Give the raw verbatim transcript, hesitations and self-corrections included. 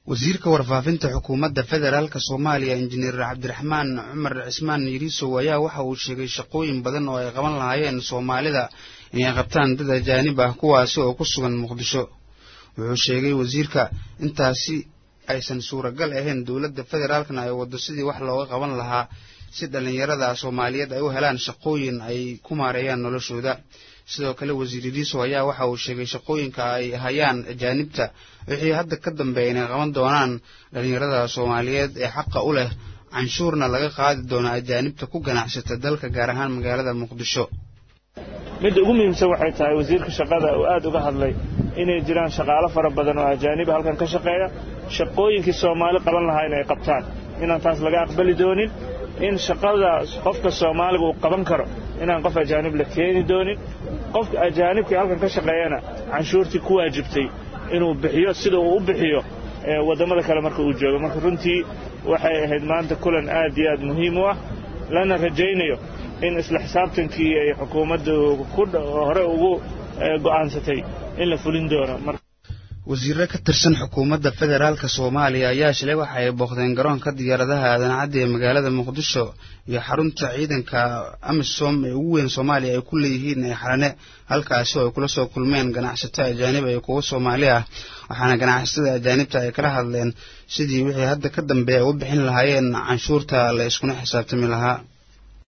wasiirka warfaafinta xukuumadda federaalka Soomaaliya injineer Cabdiraxmaan Cumar Cismaan Yiriso ayaa waxa uu sheegay shaqooyin badan oo ay qaban lahaayeen Soomaalida inay qabtaan dad ajaanib ah kuwaas oo ku sugan Muqdisho wuxuu sheegay wasiirka intaasi aysan suuragal ahayn dawladda federaalkana ay wado sidii wax looga qaban lahaa si dhalinyarada Soomaaliyeed ay u helaan shaqooyin ay ku maareeyaan noloshooda sidoo kale wasiir Yiriso ayaa waxa uu sheegay shaqooyinka ay hayaan ajaanibta wixii hadda ka dambeeyay inay qaban doonaan dhalinyarada Soomaaliyeed ee xaq u leh canshuurna laga qaadi doono ajaanibta ku ganacsata dalka gaar ahaan magaalada Muqdisho mid ugu muhiimsan waxay tahay wasiirka shaqada oo aad uga hadlay inay jiraan shaqaale fara badan oo ajaanib halkan ka shaqeeya shaqooyinkii Soomaali qaban lahaa inay qabtaan inaan taas laga aqbali doonin in shaqada qofka Soomaaliga uu qaban karo inaan qof ajaanib la keeni doonin qofka ajaanibka halkan ka shaqeeyana canshuurtii ku waajibtay inuu bixiyo sida uu u bixiyo wadamada kale marka uu joogo marka runtii waxay ahayd maanta kulan aad iyo aad muhiim u ah lana rajaynayo in isla xisaabtankii ay xukuumaddu ku hore ugu go'aansatay in la fulin doono wasiirka ka tirsan xukuumadda federaalka Soomaaliya ayaa shalay waxa ay booqdeen garoonka diyaaradaha aadan cadde ee magaalada Muqdisho iyo xarunta ciidanka AMISOM ee ugu weyn Soomaaliya ay ku leeyihiin ee xarane halkaas oo ay kula soo kulmeen ganacsatada ajaanib ay kuwa Soomaali ah waxaana ganacsatada ajaanibta ay kala hadleen sidii wixii hadda ka dambeeyay u bixin lahaayeen canshuurta la isku xisaabtami lahaa